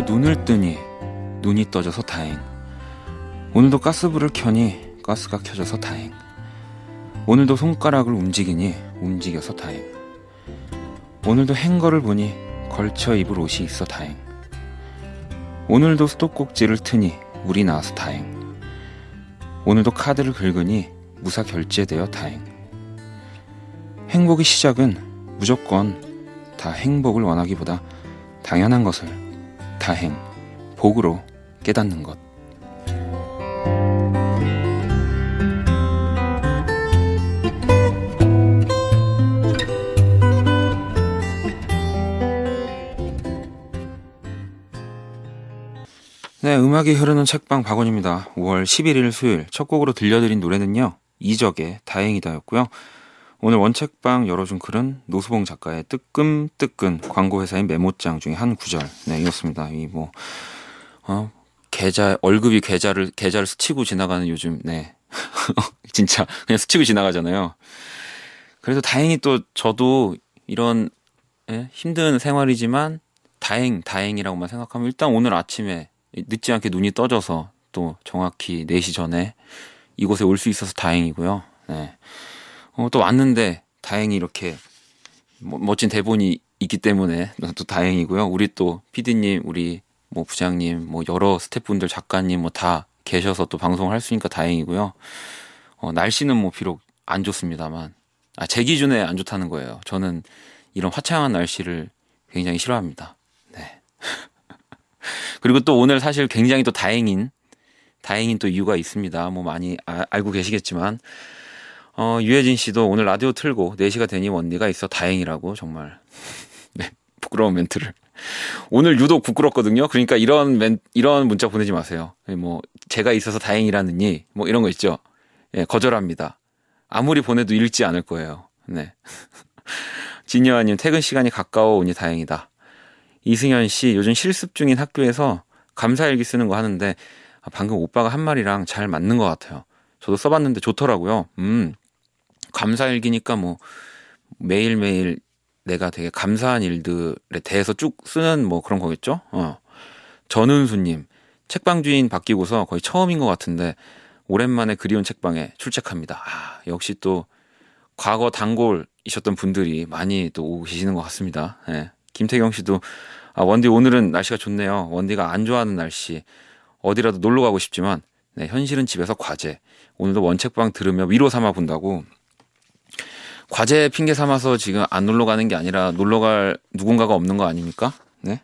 눈을 뜨니 눈이 떠져서 다행. 오늘도 가스불을 켜니 가스가 켜져서 다행. 오늘도 손가락을 움직이니 움직여서 다행. 오늘도 행거를 보니 걸쳐 입을 옷이 있어 다행. 오늘도 수도꼭지를 트니 물이 나와서 다행. 오늘도 카드를 긁으니 무사 결제되어 다행. 행복의 시작은 무조건 다 행복을 원하기보다 당연한 것을 다행, 복으로 깨닫는 것. 네, 음악이 흐르는 책방 박원입니다. 5월 11일 수요일 첫 곡으로 들려드린 노래는요, 이적의 다행이다였고요. 오늘 원책방 열어준 글은 노수봉 작가의 뜨끔뜨끈 광고회사인 메모장 중에 한 구절. 네, 이었습니다. 이 월급이 계좌를 스치고 지나가는 요즘, 네. 진짜 그냥 스치고 지나가잖아요. 그래서 다행히 또 저도 이런 힘든 생활이지만 다행이라고만 생각하면 일단 오늘 아침에 늦지 않게 눈이 떠져서 또 정확히 4시 전에 이곳에 올 수 있어서 다행이고요. 네. 또 왔는데 다행히 이렇게 멋진 대본이 있기 때문에 또 다행이고요. 우리 또 PD님, 우리 부장님, 여러 스태프분들, 작가님 다 계셔서 또 방송을 할 수 있으니까 다행이고요. 날씨는 비록 안 좋습니다만, 제 기준에 안 좋다는 거예요. 저는 이런 화창한 날씨를 굉장히 싫어합니다. 네. 그리고 또 오늘 사실 굉장히 또 다행인 또 이유가 있습니다. 많이 알고 계시겠지만, 유해진 씨도 오늘 라디오 틀고 4시가 되니 원디가 있어 다행이라고 정말 네, 부끄러운 멘트를. 오늘 유독 부끄럽거든요. 그러니까 이런 문자 보내지 마세요. 제가 있어서 다행이라느니 이런 거 있죠. 예, 거절합니다. 아무리 보내도 읽지 않을 거예요. 네. 진여아님, 퇴근 시간이 가까워 오니 다행이다. 이승현 씨, 요즘 실습 중인 학교에서 감사일기 쓰는 거 하는데 방금 오빠가 한 말이랑 잘 맞는 것 같아요. 저도 써봤는데 좋더라고요. 감사일기니까 매일매일 내가 되게 감사한 일들에 대해서 쭉 쓰는 그런 거겠죠? 전은수님, 책방 주인 바뀌고서 거의 처음인 것 같은데 오랜만에 그리운 책방에 출첵합니다. 역시 또 과거 단골이셨던 분들이 많이 또 오고 계시는 것 같습니다. 네. 김태경 씨도 원디 오늘은 날씨가 좋네요. 원디가 안 좋아하는 날씨. 어디라도 놀러 가고 싶지만 네, 현실은 집에서 과제. 오늘도 원책방 들으며 위로 삼아 본다고. 과제 핑계 삼아서 지금 안 놀러 가는 게 아니라 놀러 갈 누군가가 없는 거 아닙니까? 네.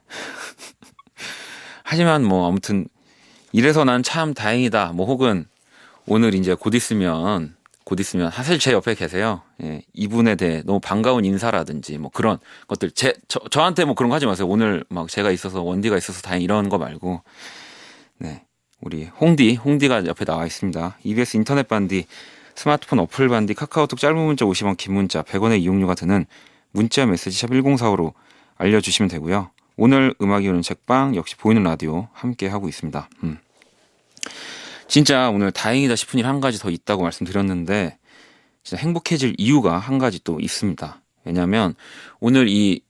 하지만 아무튼 이래서 난 참 다행이다. 혹은 오늘 이제 곧 있으면 사실 제 옆에 계세요. 예, 이분에 대해 너무 반가운 인사라든지 그런 것들 저한테 그런 거 하지 마세요. 오늘 제가 있어서 원디가 있어서 다행 이런 거 말고. 네. 우리 홍디가 옆에 나와 있습니다. EBS 인터넷 반디, 스마트폰 어플 반디, 카카오톡 짧은 문자 50원, 긴 문자 100원의 이용료가 드는 문자 메시지 샵 1045로 알려주시면 되고요. 오늘 음악이 오는 책방 역시 보이는 라디오 함께 하고 있습니다. 진짜 오늘 다행이다 싶은 일 한 가지 더 있다고 말씀드렸는데 진짜 행복해질 이유가 한 가지 또 있습니다. 왜냐하면 오늘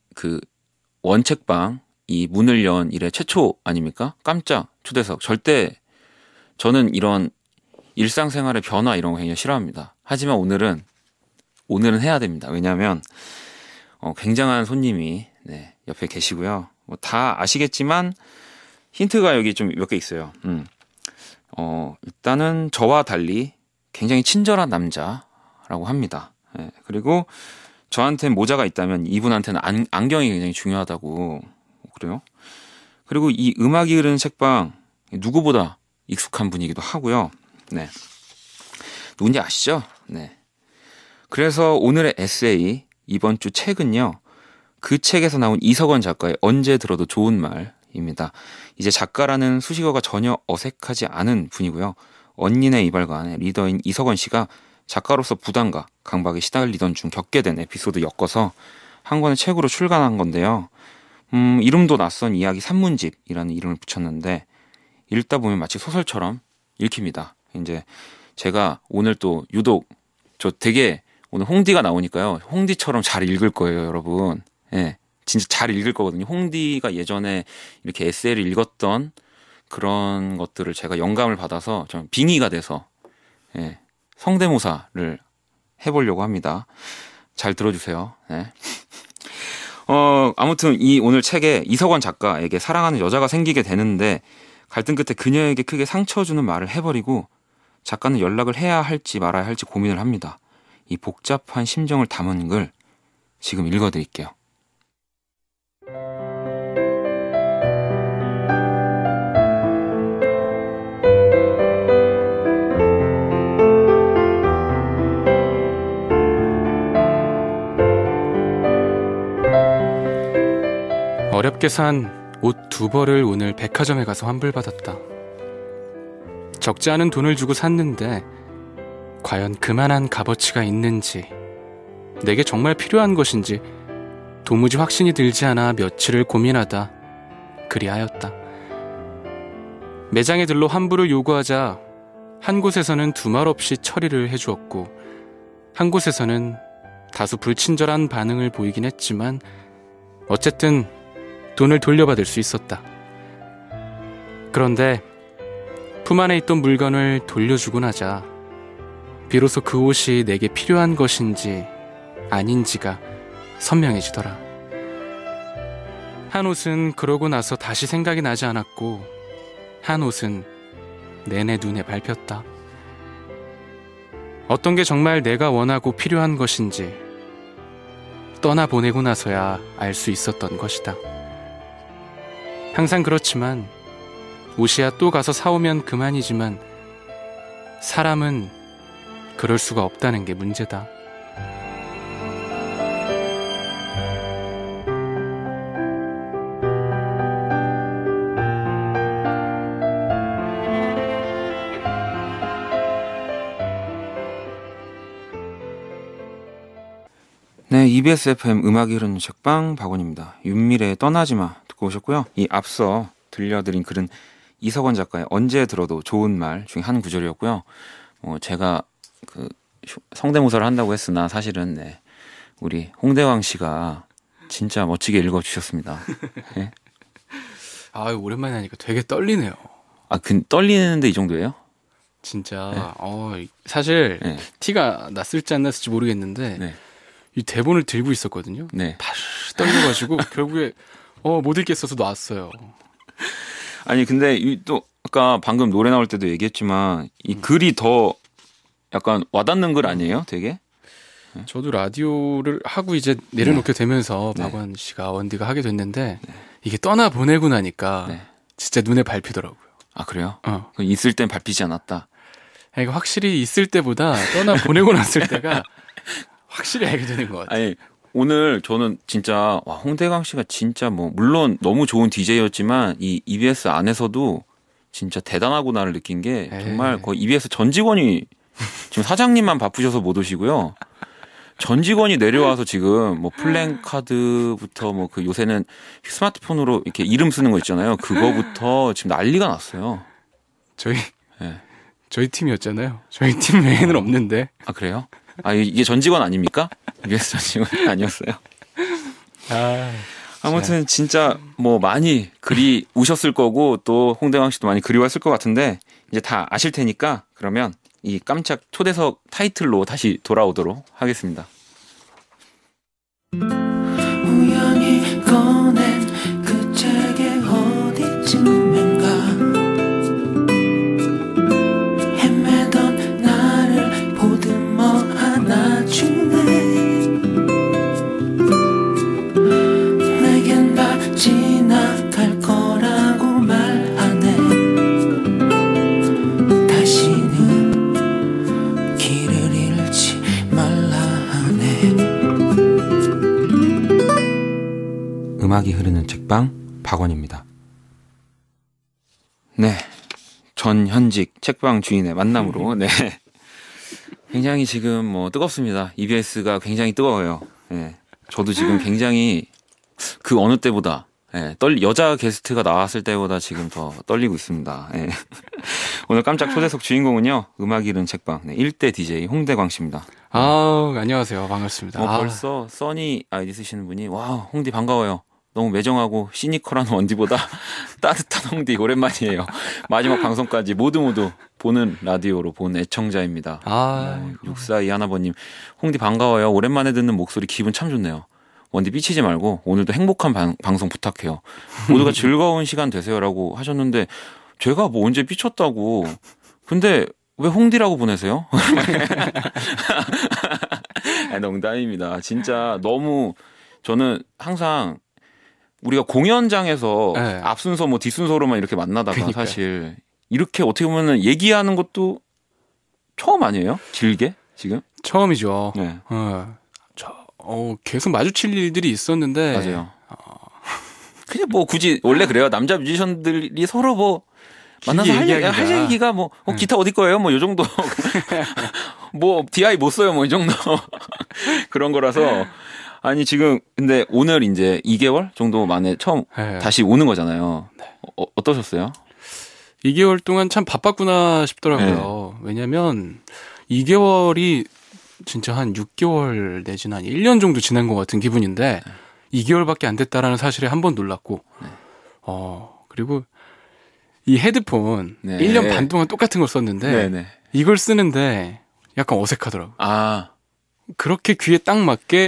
원책방 이 문을 연 이래 최초 아닙니까? 깜짝 초대석. 절대 저는 이런 일상생활의 변화 이런 거 굉장히 싫어합니다. 하지만 오늘은 해야 됩니다. 왜냐하면 굉장한 손님이 네, 옆에 계시고요. 다 아시겠지만 힌트가 여기 좀 몇 개 있어요. 일단은 저와 달리 굉장히 친절한 남자라고 합니다. 네, 그리고 저한테 모자가 있다면 이분한테는 안경이 굉장히 중요하다고 그래요. 그리고 이 음악이 흐르는 책방 누구보다 익숙한 분이기도 하고요. 네. 누군지 아시죠? 네. 그래서 오늘의 에세이 이번 주 책은요. 그 책에서 나온 이석원 작가의 언제 들어도 좋은 말입니다. 이제 작가라는 수식어가 전혀 어색하지 않은 분이고요. 언니네 이발관의 리더인 이석원 씨가 작가로서 부담과 강박에 시달리던 중 겪게 된 에피소드 엮어서 한 권의 책으로 출간한 건데요. 이름도 낯선 이야기 산문집이라는 이름을 붙였는데 읽다 보면 마치 소설처럼 읽힙니다. 이제 제가 오늘 또 유독 저 되게 오늘 홍디가 나오니까요. 홍디처럼 잘 읽을 거예요, 여러분. 예. 진짜 잘 읽을 거거든요. 홍디가 예전에 이렇게 에세이를 읽었던 그런 것들을 제가 영감을 받아서 좀 빙의가 돼서 예, 성대모사를 해보려고 합니다. 잘 들어주세요. 네. 아무튼 이 오늘 책에 이석원 작가에게 사랑하는 여자가 생기게 되는데 갈등 끝에 그녀에게 크게 상처 주는 말을 해버리고 작가는 연락을 해야 할지 말아야 할지 고민을 합니다. 이 복잡한 심정을 담은 글 지금 읽어드릴게요. 어렵게 산 옷 2벌을 오늘 백화점에 가서 환불받았다. 적지 않은 돈을 주고 샀는데 과연 그만한 값어치가 있는지, 내게 정말 필요한 것인지 도무지 확신이 들지 않아 며칠을 고민하다 그리하였다. 매장에 들러 환불을 요구하자 한 곳에서는 두말 없이 처리를 해주었고 한 곳에서는 다소 불친절한 반응을 보이긴 했지만 어쨌든 돈을 돌려받을 수 있었다. 그런데 품 안에 있던 물건을 돌려주고 나자 비로소 그 옷이 내게 필요한 것인지 아닌지가 선명해지더라. 한 옷은 그러고 나서 다시 생각이 나지 않았고 한 옷은 내내 눈에 밟혔다. 어떤 게 정말 내가 원하고 필요한 것인지 떠나보내고 나서야 알 수 있었던 것이다. 항상 그렇지만 옷이야 또 가서 사오면 그만이지만 사람은 그럴 수가 없다는 게 문제다. 네, EBS FM 음악이 흐르는 책방 박원입니다. 윤미래의 떠나지마 듣고 오셨고요. 이 앞서 들려드린 글은 이석원 작가의 언제 들어도 좋은 말 중에 한 구절이었고요. 제가 그 성대모사를 한다고 했으나 사실은 네, 우리 홍대광 씨가 진짜 멋지게 읽어주셨습니다. 네. 아, 오랜만에 하니까 되게 떨리네요. 아, 떨리는데 이 정도예요? 진짜 사실 네. 티가 났을지 안 났을지 모르겠는데 네. 이 대본을 들고 있었거든요. 네. 파르르 떨려가지고 결국에 못 읽겠어서 놨어요. 아니 근데 또 아까 방금 노래 나올 때도 얘기했지만 이 글이 더 약간 와닿는 글 아니에요? 되게? 저도 라디오를 하고 이제 내려놓게 되면서 네. 박원 씨가 원디가 하게 됐는데 이게 떠나보내고 나니까 진짜 눈에 밟히더라고요. 아 그래요? 있을 땐 밟히지 않았다. 이거 확실히 있을 때보다 떠나보내고 났을 때가 확실히 알게 되는 것 같아요. 아니 오늘 저는 진짜 홍대광 씨가 진짜 물론 너무 좋은 DJ였지만 이 EBS 안에서도 진짜 대단하구나를 느낀 게 정말 거의 EBS 전 직원이 지금 사장님만 바쁘셔서 못 오시고요. 전 직원이 내려와서 지금 플랜카드부터 그 요새는 스마트폰으로 이렇게 이름 쓰는 거 있잖아요. 그거부터 지금 난리가 났어요. 저희 팀이었잖아요. 저희 팀 외에는 없는데. 아 그래요? 아 이게 전 직원 아닙니까? EBS 전 직원 아니었어요. 아무튼 진짜 많이 글이 우셨을 거고 또 홍대광 씨도 많이 그리웠을 것 같은데 이제 다 아실 테니까 그러면 이 깜짝 초대석 타이틀로 다시 돌아오도록 하겠습니다. 우연히 꺼낸 그 책의 어디쯤인가 헤매던 나를 보듬어 안아주네 내겐 다 지나갈 거라고 말하네 다시는 길을 잃지 말라 하네. 음악이 흐르는 책방 박원입니다. 네, 전현직 책방 주인의 만남으로 네 굉장히 지금 뜨겁습니다. EBS가 굉장히 뜨거워요. 네, 저도 지금 굉장히 그 어느 때보다 여자 게스트가 나왔을 때보다 지금 더 떨리고 있습니다. 예. 오늘 깜짝 초대석 주인공은요, 음악 잃은 책방 1대 DJ 홍대광 씨입니다. 안녕하세요. 반갑습니다. 벌써 써니 아이디 쓰시는 분이, 와, 홍디 반가워요. 너무 매정하고 시니컬한 원디보다 따뜻한 홍디 오랜만이에요. 마지막 방송까지 모두 보는 라디오로 본 애청자입니다. 6421 하나번님, 홍디 반가워요. 오랜만에 듣는 목소리 기분 참 좋네요. 원디 삐치지 말고 오늘도 행복한 방송 부탁해요. 모두가 즐거운 시간 되세요라고 하셨는데, 제가 뭐 언제 삐쳤다고. 근데 왜 홍디라고 보내세요? 농담입니다. 진짜 너무, 저는 항상 우리가 공연장에서 네. 앞순서 뭐 뒷순서로만 이렇게 만나다가 그러니까요. 사실 이렇게 어떻게 보면 얘기하는 것도 처음 아니에요? 길게 지금? 처음이죠. 네. 계속 마주칠 일들이 있었는데. 맞아요. 그냥 뭐 굳이 원래 그래요. 남자 뮤지션들이 서로 뭐 만나서 할 얘기가 뭐 기타 어디 거예요? 뭐 요 정도. 뭐 DI 못 써요? 뭐 이 정도. 그런 거라서. 아니 지금 근데 오늘 이제 2개월 정도 만에 처음 다시 오는 거잖아요. 네. 어떠셨어요? 2개월 동안 참 바빴구나 싶더라고요. 네. 왜냐면 2개월이 진짜 한 6개월 내지는 한 1년 정도 지난 것 같은 기분인데 2개월밖에 안 됐다라는 사실에 한 번 놀랐고 그리고 이 헤드폰 1년 반 동안 똑같은 걸 썼는데 이걸 쓰는데 약간 어색하더라고요. 그렇게 귀에 딱 맞게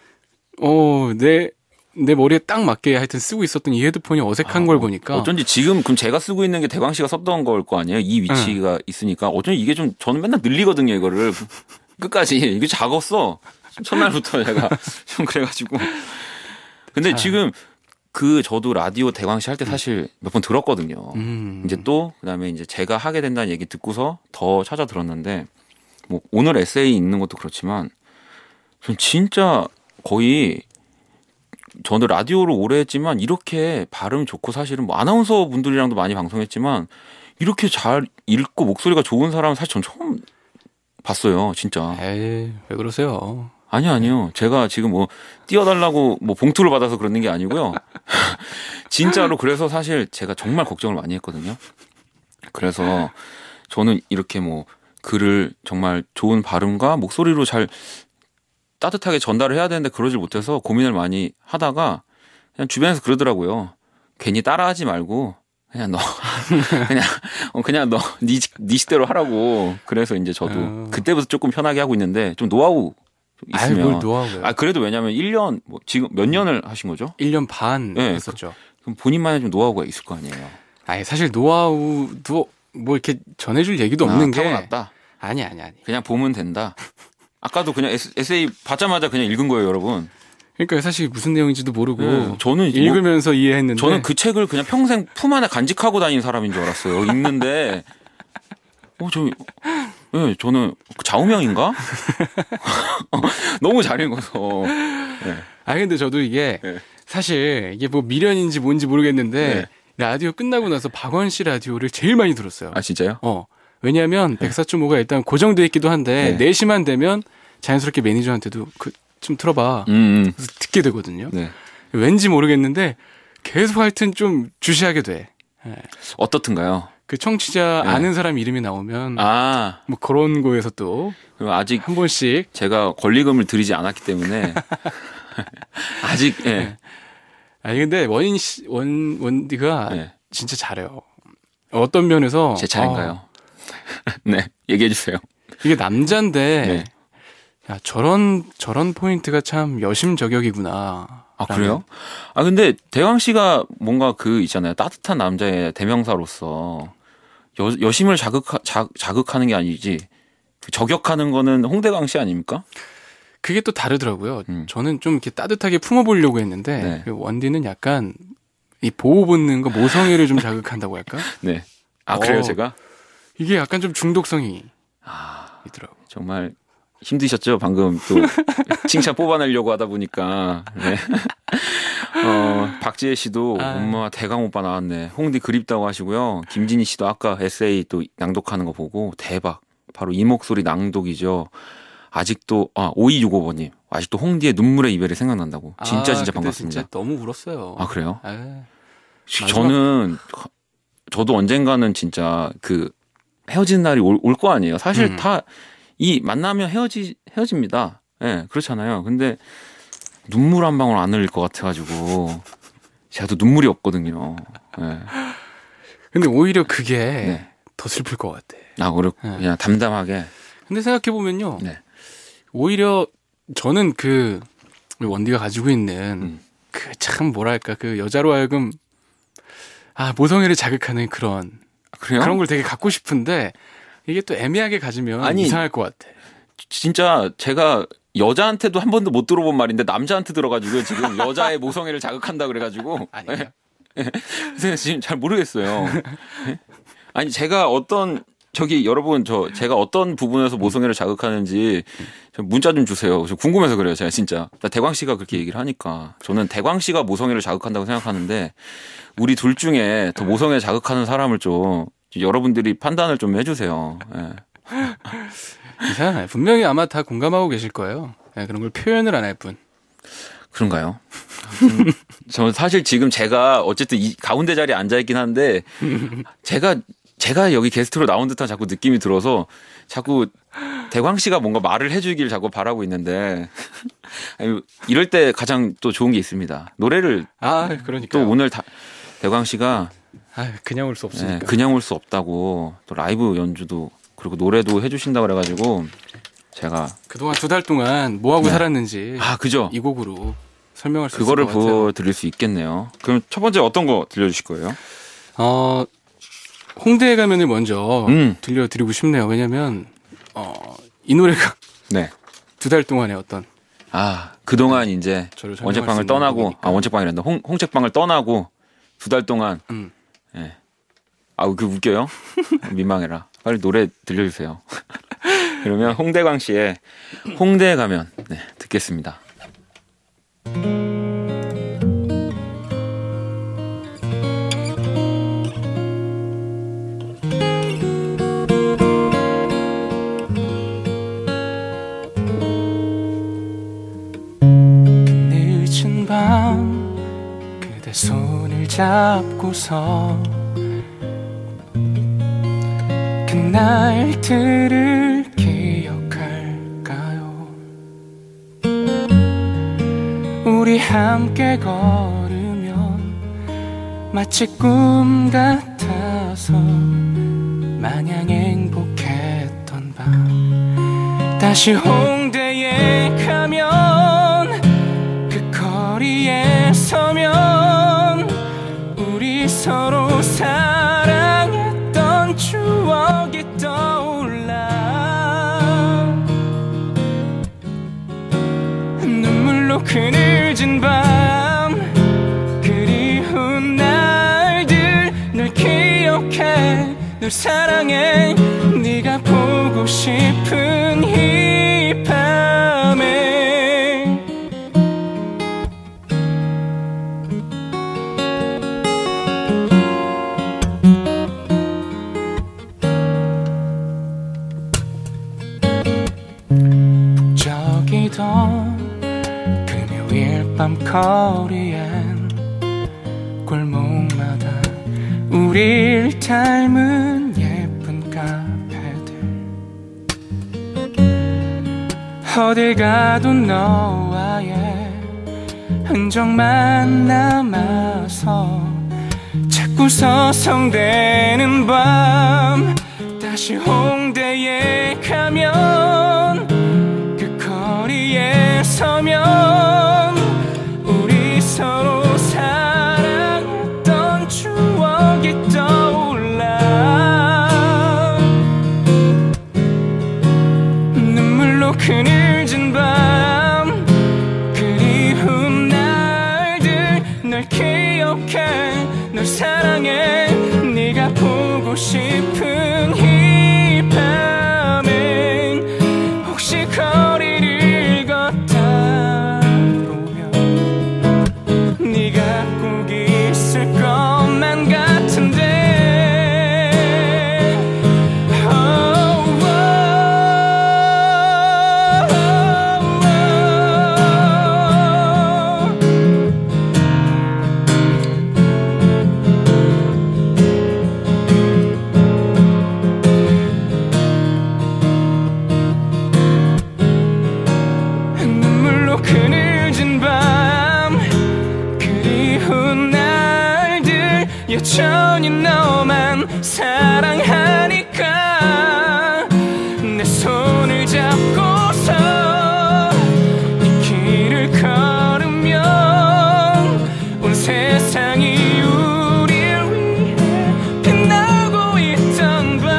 내 머리에 딱 맞게 하여튼 쓰고 있었던 이 헤드폰이 어색한 걸 보니까 어쩐지 지금 그럼 제가 쓰고 있는 게 대광 씨가 썼던 걸 거 아니에요? 이 위치가 있으니까 어쩐지 이게 좀 저는 맨날 늘리거든요 이거를 끝까지. 이게 작았어 첫날부터 제가 좀 그래가지고. 근데 지금 저도 라디오 대광 씨 할 때 사실 몇 번 들었거든요. 이제 또 그다음에 이제 제가 하게 된다는 얘기 듣고서 더 찾아 들었는데 뭐 오늘 에세이 읽는 것도 그렇지만 전 진짜 거의 저는 라디오를 오래 했지만 이렇게 발음 좋고 사실은 뭐 아나운서 분들이랑도 많이 방송했지만 이렇게 잘 읽고 목소리가 좋은 사람은 사실 전 처음 봤어요, 진짜. 에이, 왜 그러세요? 아니요. 제가 지금 뭐 띄워달라고 뭐 봉투를 받아서 그러는 게 아니고요. 진짜로 그래서 사실 제가 정말 걱정을 많이 했거든요. 그래서 저는 이렇게 뭐 글을 정말 좋은 발음과 목소리로 잘 따뜻하게 전달을 해야 되는데 그러질 못해서 고민을 많이 하다가 그냥 주변에서 그러더라고요. 괜히 따라하지 말고 그냥 너 네 식대로 하라고. 그래서 이제 저도 그때부터 조금 편하게 하고 있는데 좀 노하우 있으면. 뭘 노하우요? 그래도 왜냐면 1년 뭐 지금 몇 년을 하신 거죠? 1년 반 했었죠. 그럼 본인만의 좀 노하우가 있을 거 아니에요? 사실 노하우도 뭐 이렇게 전해줄 얘기도 없는 게 타고났다. 아니. 그냥 보면 된다. 아까도 그냥 에세이 받자마자 그냥 읽은 거예요, 여러분. 그러니까 사실 무슨 내용인지도 모르고 저는 읽으면서 이해했는데 저는 그 책을 그냥 평생 품 안에 간직하고 다니는 사람인 줄 알았어요. 읽는데 저는 좌우명인가? 너무 잘 읽어서. 근데 저도 이게 사실 이게 뭐 미련인지 뭔지 모르겠는데 라디오 끝나고 나서 박원 씨 라디오를 제일 많이 들었어요. 진짜요? 왜냐하면 104.5가 일단 고정돼 있기도 한데 4시만 되면 자연스럽게 매니저한테도 좀 틀어봐. 그래서 듣게 되거든요. 왠지 모르겠는데 계속 하여튼 좀 주시하게 돼. 어떻든가요? 그 청취자 아는 사람 이름이 나오면 뭐 그런 거에서 또 아직 한 번씩 제가 권리금을 드리지 않았기 때문에 아직 근데 원디가 진짜 잘해요. 어떤 면에서 제 차례인가요? 네, 얘기해 주세요. 이게 남잔데 야, 저런 포인트가 참 여심저격이구나. 그래요? 근데 대광 씨가 뭔가 있잖아요. 따뜻한 남자의 대명사로서 여심을 자극하는 게 아니지. 저격하는 거는 홍대광 씨 아닙니까? 그게 또 다르더라고요. 저는 좀 이렇게 따뜻하게 품어보려고 했는데 원디는 약간 이 보호 본능과 모성애를 좀 자극한다고 할까? 네. 그래요, 제가? 이게 약간 좀 중독성이 있더라고요. 정말 힘드셨죠? 방금 또 칭찬 뽑아내려고 하다 보니까. 박지혜 씨도 엄마 대강 오빠 나왔네. 홍디 그립다고 하시고요. 김진희 씨도 아까 에세이 또 낭독하는 거 보고 대박. 바로 이 목소리 낭독이죠. 아직도 5265번님 아직도 홍디의 눈물의 이별이 생각난다고. 진짜 그때 반갑습니다. 진짜 너무 울었어요. 아 그래요? 에. 저도 언젠가는 진짜 그 헤어지는 날이 올 거 아니에요. 사실 다 이 만나면 헤어집니다. 예, 네, 그렇잖아요. 근데 눈물 한 방울 안 흘릴 것 같아가지고 제가 또 눈물이 없거든요. 네. 근데 오히려 그게 네. 더 슬플 것 같아. 그냥 담담하게. 근데 생각해 보면요. 네. 오히려 저는 그 원디가 가지고 있는 그 참 뭐랄까 그 여자로 하여금 모성애를 자극하는 그런 걸 되게 갖고 싶은데 이게 또 애매하게 가지면 이상할 것 같아. 진짜 제가 여자한테도 한 번도 못 들어본 말인데 남자한테 들어가지고 지금 여자의 모성애를 자극한다 그래가지고 아니에요. 그래서 지금 잘 모르겠어요. 아니 제가 여러분 제가 어떤 부분에서 모성애를 자극하는지 문자 좀 주세요. 저 궁금해서 그래요. 제가 진짜 대광 씨가 그렇게 얘기를 하니까 저는 대광 씨가 모성애를 자극한다고 생각하는데 우리 둘 중에 더 모성애 자극하는 사람을 좀 여러분들이 판단을 좀 해주세요. 네. 이상해. 분명히 아마 다 공감하고 계실 거예요. 네, 그런 걸 표현을 안 할 뿐. 그런가요? 저는 사실 지금 제가 어쨌든 이 가운데 자리에 앉아 있긴 한데 제가 여기 게스트로 나온 듯한 자꾸 느낌이 들어서 자꾸 대광 씨가 뭔가 말을 해주길 자꾸 바라고 있는데 이럴 때 가장 또 좋은 게 있습니다. 노래를 그러니까 또 오늘 대광 씨가 그냥 올 수 없으니까. 네, 그냥 올 수 없다고 또 라이브 연주도 그리고 노래도 해주신다 그래가지고 제가 그동안 2달 동안 뭐 하고 살았는지 그죠? 이 곡으로 설명할 수 있을 그거를 것 같아요. 보여드릴 수 있겠네요. 그럼 첫 번째 어떤 거 들려주실 거예요? 홍대에 가면을 먼저 들려드리고 싶네요. 왜냐면 이 노래가 네. 2달 동안의 어떤 그동안 이제 저를 원책방을 떠나고 원책방이란다. 홍책방을 떠나고 2달 동안 네. 그 웃겨요? 민망해라. 빨리 노래 들려주세요. 그러면 홍대광 씨의 홍대에 가면 듣겠습니다. 늦은 밤 그대 손을 잡고서 그날들을 기억할까요? 우리 함께 걸으면 마치 꿈 같아서 마냥 행복했던 밤 다시 홍대에 가면 그 거리에 서면 우리 서로 사랑했던 추억이 떠올라 눈물로 그늘진 밤 그리운 날들 널 기억해 널 사랑해 네가 보고 싶은 이 밤에 금요일 밤 거리엔 골목마다 우릴 닮은 예쁜 카페들 어딜 가도 너와의 흔적만 남아서 자꾸 서성대는 밤 다시 홍대에 가면 서면 우리 서로 사랑했던 추억이 떠올라 눈물로 그늘진 밤 그리운 날들 널 기억해 널 사랑해 네가 보고 싶은 이 밤엔 혹시 거리를 걷다 그 늦은 밤 그리운 날들 여전히 너만 사랑하니까 내 손을 잡고서 이 길을 걸으면 온 세상이 우릴 위해 빛나고 있던 밤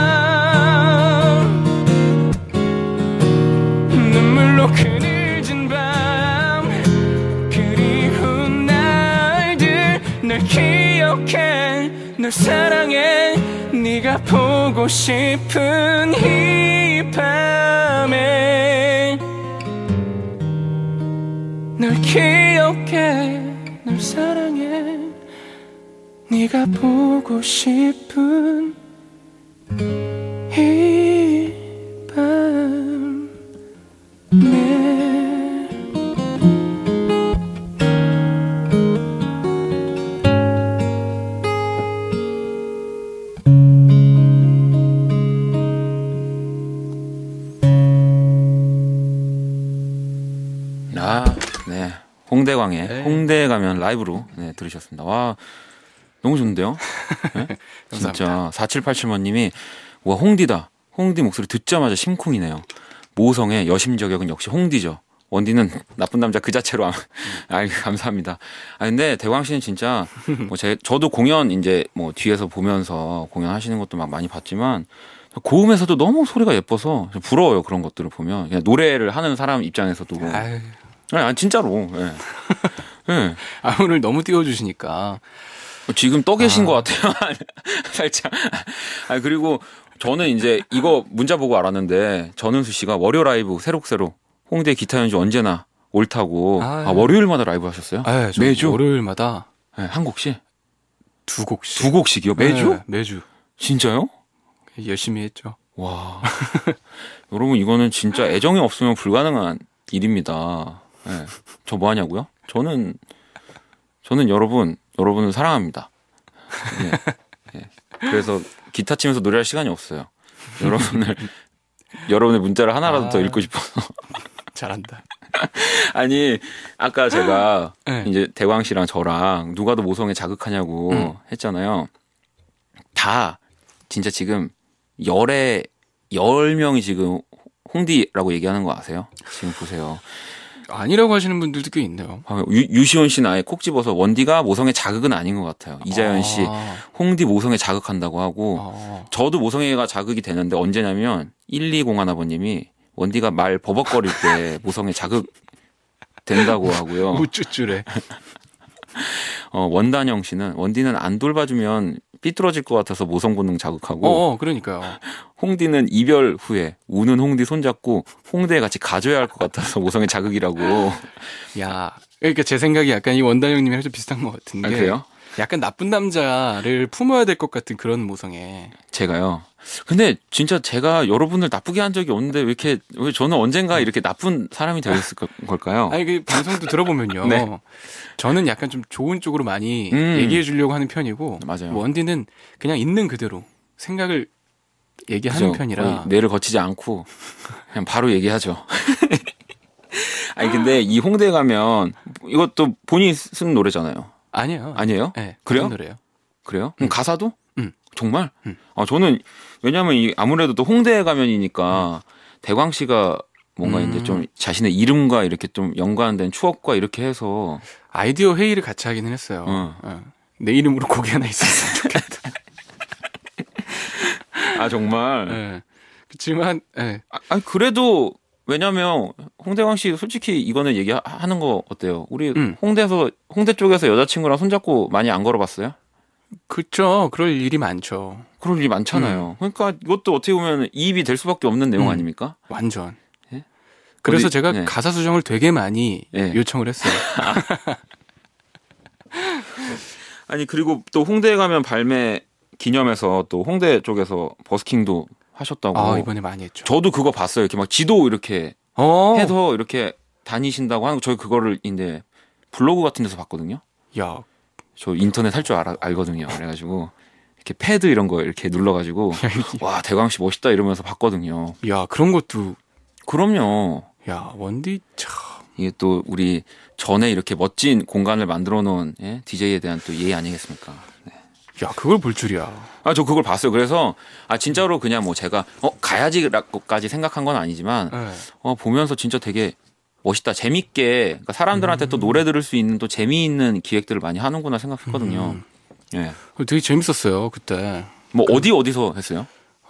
눈물로 그 늦은 밤 그리운 날들 널 기억해 널 사랑해 네가 보고 싶은 이 밤에 널 기억해 널 사랑해 네가 보고 싶은 이 밤에 네. 홍대광의 네. 홍대에 가면 라이브로 네, 들으셨습니다. 와, 너무 좋은데요? 네? 진짜 4787번님이 와 홍디다. 홍디 목소리 듣자마자 심쿵이네요. 모성의 여심 저격은 역시 홍디죠. 원디는 나쁜 남자 그 자체로 감사합니다. 아 근데 대광 씨는 진짜 뭐 저도 공연 이제 뭐 뒤에서 보면서 공연하시는 것도 막 많이 봤지만 고음에서도 너무 소리가 예뻐서 부러워요. 그런 것들을 보면 그냥 노래를 하는 사람 입장에서도 아유. 아니 진짜로. 네. 네. 아 오늘 너무 띄워주시니까 지금 떠 계신 것 같아요. 살짝. 아 그리고 저는 이제 이거 문자 보고 알았는데 전은수 씨가 월요 라이브 새록새록 홍대 기타 연주 언제나 옳다고. 월요일마다 라이브 하셨어요? 네, 매주? 월요일마다 네, 한 곡씩? 두 곡씩. 두 곡씩이요? 매주? 네, 매주. 진짜요? 열심히 했죠. 와. 여러분 이거는 진짜 애정이 없으면 불가능한 일입니다. 네. 저 뭐 하냐고요? 저는 여러분을 사랑합니다. 네. 네. 그래서 기타 치면서 노래할 시간이 없어요. 여러분의 문자를 하나라도 더 읽고 싶어서. 잘한다. 아니 아까 제가 네. 이제 대광 씨랑 저랑 누가 더 모성에 자극하냐고 했잖아요. 다 진짜 지금 10명이 지금 홍디라고 얘기하는 거 아세요? 지금 보세요. 아니라고 하시는 분들도 꽤 있네요. 유시원 씨는 아예 콕 집어서 원디가 모성의 자극은 아닌 것 같아요. 이자연 씨 홍디 모성에 자극한다고 하고 저도 모성애가 자극이 되는데 언제냐면 1201아버님이 원디가 말 버벅거릴 때 모성에 자극 된다고 하고요. 우쭈쭈래. 원단영 씨는 원디는 안 돌봐주면 삐뚤어질 것 같아서 모성 본능 자극하고. 그러니까요. 홍디는 이별 후에 우는 홍디 손잡고 홍대에 같이 가줘야 할 것 같아서 모성의 자극이라고. 야, 그러니까 제 생각이 약간 이 원단영님이랑 좀 비슷한 것 같은 게. 그래요? 약간 나쁜 남자를 품어야 될 것 같은 그런 모성에. 제가요. 근데 진짜 제가 여러분을 나쁘게 한 적이 없는데 왜 저는 언젠가 이렇게 나쁜 사람이 되었을 걸까요? 아니 그 방송도 들어보면요. 네. 저는 약간 좀 좋은 쪽으로 많이 얘기해 주려고 하는 편이고 맞아요. 원디는 그냥 있는 그대로 생각을 얘기하는 그죠? 편이라 뇌를 거치지 않고 그냥 바로 얘기하죠. 아니 근데 이 홍대 가면 이것도 본인이 쓴 노래잖아요. 아니에요? 네. 그래요? 노래요. 그래요? 그럼 가사도? 정말? 음. 저는 왜냐면 아무래도 또 홍대에 가면이니까 대광 씨가 뭔가 이제 좀 자신의 이름과 이렇게 좀 연관된 추억과 이렇게 해서 아이디어 회의를 같이 하기는 했어요. 내 이름으로 곡이 하나 있었으면 좋겠다. 아 정말. 네. 그렇지만 네. 아니 그래도 왜냐면 홍대광 씨 솔직히 이거는 얘기하는 거 어때요? 우리 홍대 쪽에서 여자친구랑 손잡고 많이 안 걸어봤어요? 그렇죠. 그럴 일이 많죠. 그럴 일이 많잖아요. 그러니까 이것도 어떻게 보면 이입이 될 수밖에 없는 내용 아닙니까? 완전. 예? 그래서 어디, 제가 네. 가사 수정을 되게 많이 요청을 했어요. 아니 그리고 또 홍대에 가면 발매 기념해서 또 홍대 쪽에서 버스킹도 하셨다고. 이번에 많이 했죠. 저도 그거 봤어요. 이렇게 막 지도 이렇게 해서 이렇게 다니신다고 하는 거 저희 그거를 이제 블로그 같은 데서 봤거든요. 야, 저 인터넷 할 줄 알거든요. 그래가지고 이렇게 패드 이런 거 이렇게 눌러가지고 와 대광 씨 멋있다 이러면서 봤거든요. 야 그런 것도. 그럼요. 야 원디 참 이게 또 우리 전에 이렇게 멋진 공간을 만들어 놓은 예? DJ에 대한 또 예의 아니겠습니까? 네. 야, 그걸 볼 줄이야. 저 그걸 봤어요. 그래서 진짜로 그냥 뭐 제가 가야지라고까지 생각한 건 아니지만 네. 보면서 진짜 되게 멋있다. 재밌게 그러니까 사람들한테 또 노래 들을 수 있는 또 재미있는 기획들을 많이 하는구나 생각했거든요. 예. 되게 재밌었어요 그때. 뭐 어디서 했어요?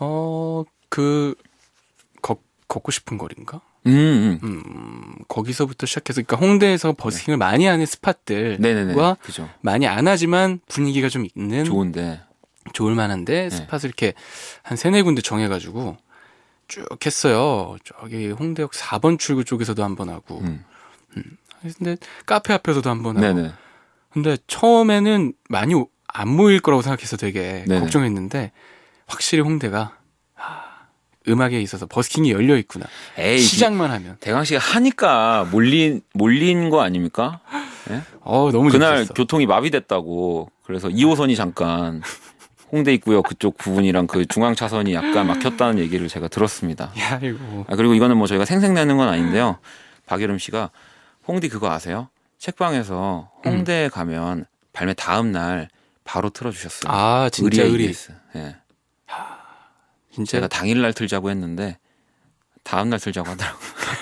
걷고 싶은 거리인가? 음. 거기서부터 시작해서, 그러니까 홍대에서 버스킹을 많이 하는 스팟들과 네네네. 그죠. 많이 안 하지만 분위기가 좀 있는 좋은데. 좋을 만한데 스팟을 이렇게 한 3-4군데 정해가지고 쭉 했어요. 저기 홍대역 4번 출구 쪽에서도 한 번 하고, 근데 카페 앞에서도 한 번 하고. 네네. 근데 처음에는 많이 안 모일 거라고 생각해서 되게 네네. 걱정했는데 확실히 홍대가 음악에 있어서 버스킹이 열려 있구나. 시작만 하면. 대강 씨가 하니까 몰린 거 아닙니까? 예? 너무 그날 재밌었어. 교통이 마비됐다고. 그래서 2호선이 잠깐 홍대 있고요. 그쪽 부분이랑 그 중앙 차선이 약간 막혔다는 얘기를 제가 들었습니다. 야, 이거. 그리고 이거는 뭐 저희가 생색내는 건 아닌데요. 박여름 씨가 홍디 그거 아세요? 책방에서 홍대에 가면 발매 다음 날 바로 틀어주셨어요. 진짜 의리. EBS. 예. 진짜 제가 당일날 틀자고 했는데 다음 날 틀자고 하더라고요.